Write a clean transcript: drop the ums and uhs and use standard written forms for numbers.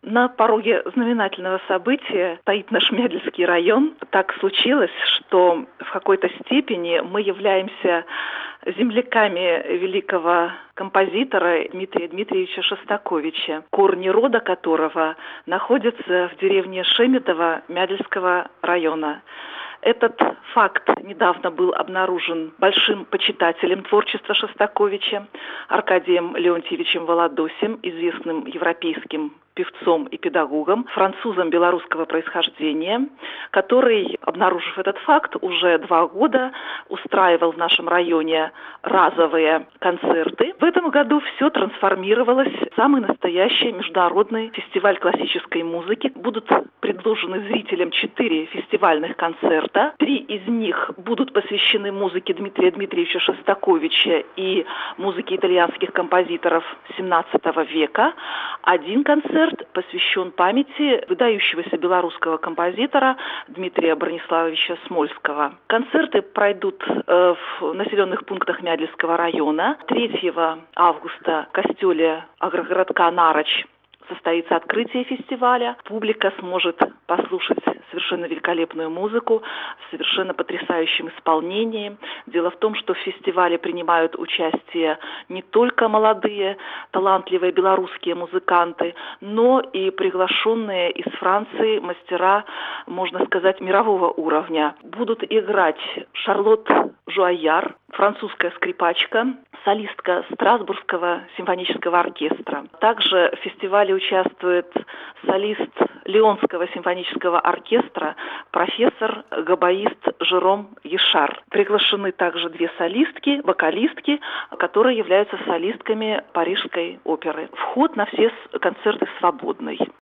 На пороге знаменательного события стоит наш Мядельский район. Так случилось, что в какой-то степени мы являемся земляками великого композитора Дмитрия Дмитриевича Шостаковича, корни рода которого находятся в деревне Шеметово Мядельского района. Этот факт недавно был обнаружен большим почитателем творчества Шостаковича Аркадием Леонтьевичем Володосем, известным европейским певцом и педагогом, французом белорусского происхождения, который, обнаружив этот факт, уже 2 года устраивал в нашем районе разовые концерты. В этом году все трансформировалось в самый настоящий международный фестиваль классической музыки. Будут предложены зрителям 4 фестивальных концерта. 3 из них будут посвящены музыке Дмитрия Дмитриевича Шостаковича и музыке итальянских композиторов XVII века. 1 концерт посвящен памяти выдающегося белорусского композитора Дмитрия Брониславовича Смольского. Концерты пройдут в населенных пунктах Мядельского района. 3 августа в костеле агрогородка Нарочь состоится открытие фестиваля. Публика сможет послушать совершенно великолепную музыку в совершенно потрясающем исполнении. Дело в том, что в фестивале принимают участие не только молодые, талантливые белорусские музыканты, но и приглашенные из Франции мастера, можно сказать, мирового уровня. Будут играть Шарлотт Жуайяр, французская скрипачка, солистка Страсбургского симфонического оркестра. Также в фестивале участвует солист Лионского симфонического оркестра, профессор, габаист Жером Ешар. Приглашены также 2 солистки, вокалистки, которые являются солистками Парижской оперы. Вход на все концерты свободный.